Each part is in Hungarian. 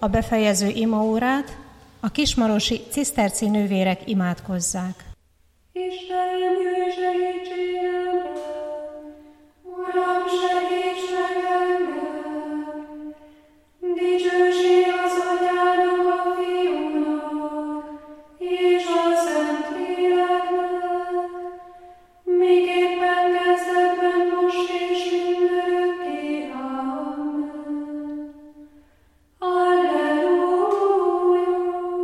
a befejező imaórát, a kismarosi ciszterci nővérek imádkozzák. Istenem, jöjj segítségemre! Uram, segíts meg engem! Dicsőség az Atyának, a Fiúnak, és a Szentléleknek, miképpen kezdetben, most és mindörökké. Amen. Alleluja!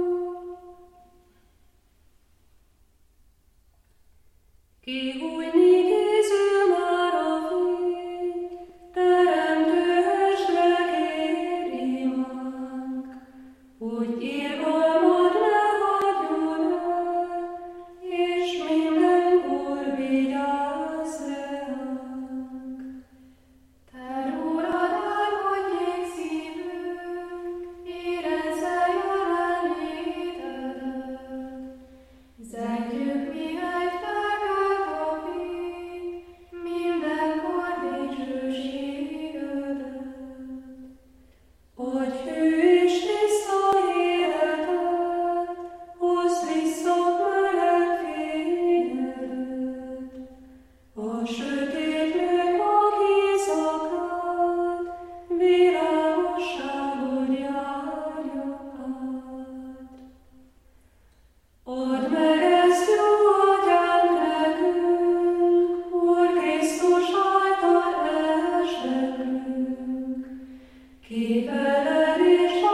Kihújni készül már a fény, teremtő estre kér imánk, hogy irgalmad ne hagyjon el, és mindenkor vigyázz ránk. Te rólad álmodjék szívünk, érezze jelenlétedet, zengjük mihelyt felkelt a fény, mindenkor dicsőségedet. Adj hű és tiszta életet, hozd vissza meleg fényedet, a sötétlők mag éjszakát, világosságot járja át. Add meg ezt, jó Atyánk, nekünk, Úr Krisztus által esdekünk, ki veled és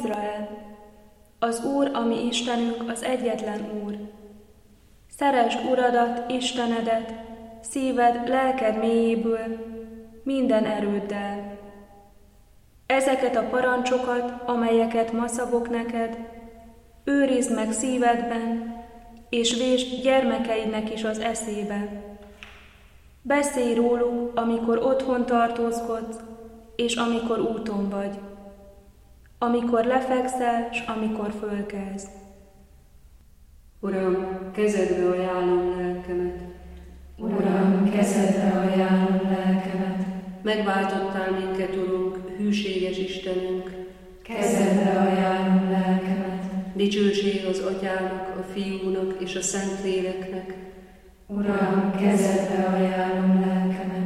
Izrael! Az Úr, a mi Istenünk, az egyetlen Úr. Szeresd Uradat, Istenedet, szíved, lelked mélyéből, minden erőddel. Ezeket a parancsokat, amelyeket ma szabok neked, őrizd meg szívedben, és vésd gyermekeidnek is az eszébe. Beszélj róluk, amikor otthon tartózkodsz, és amikor úton vagy, amikor lefekszel, s amikor fölkelsz. Uram, kezedbe ajánlom lelkemet. Uram, kezedbe ajánlom lelkemet. Megváltottál minket, Urunk, hűséges Istenünk. Kezedbe ajánlom lelkemet. Dicsőség az Atyának, a Fiúnak és a Szentléleknek. Uram, kezedbe ajánlom lelkemet.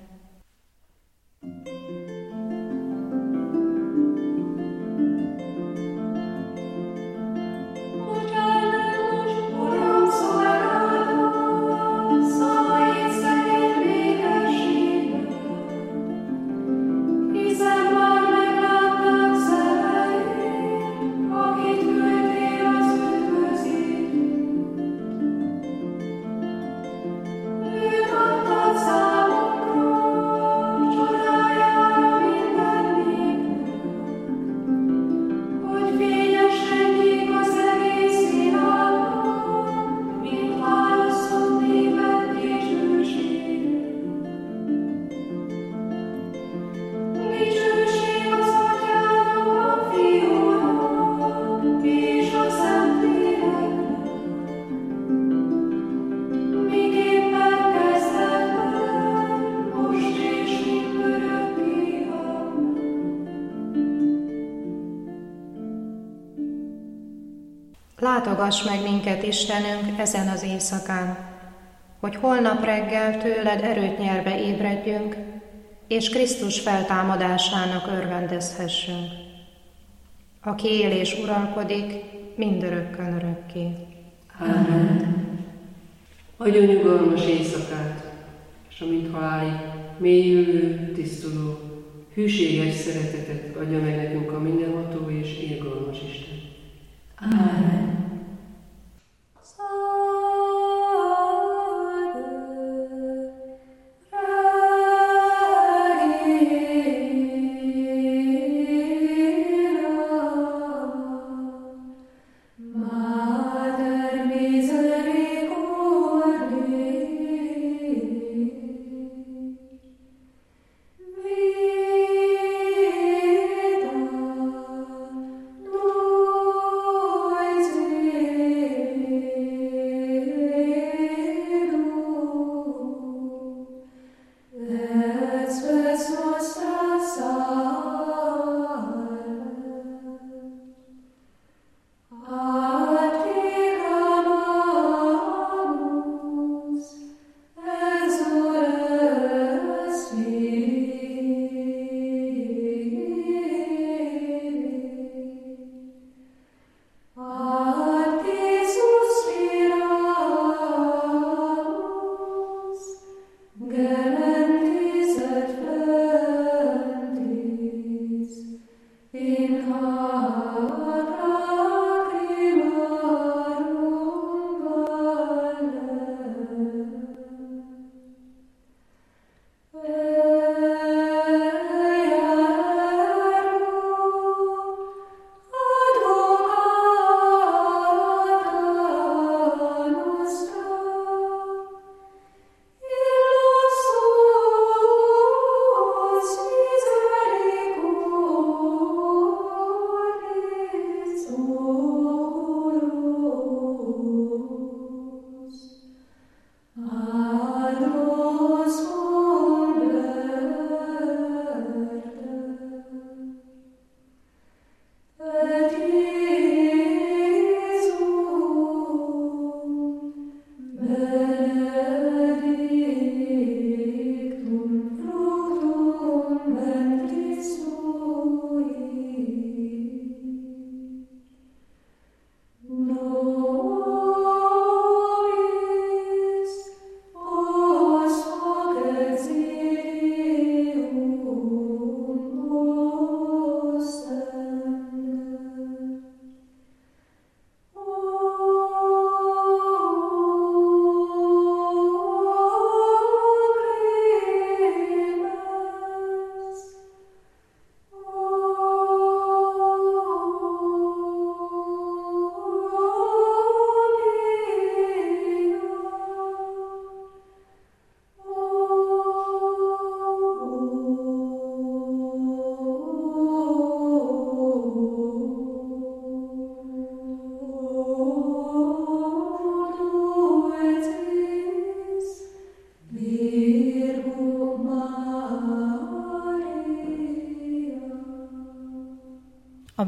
Látogass meg minket, Istenünk, ezen az éjszakán, hogy holnap reggel tőled erőt nyerve ébredjünk, és Krisztus feltámadásának örvendezhessünk, aki él és uralkodik mindörökkön örökké. Amen. Adjon nyugalmas éjszakát, és amint halálig mélyülő, tisztuló, hűséges szeretetet adja meg nekünk a mindenható és irgalmas Isten. Amen.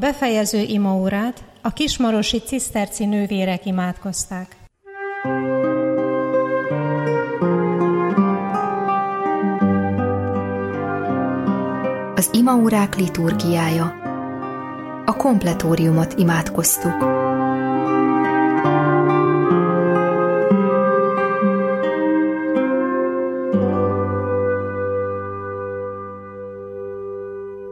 A befejező imaórát a kismarosi ciszterci nővérek imádkozták. Az imaórák liturgiája. A kompletóriumot imádkoztuk.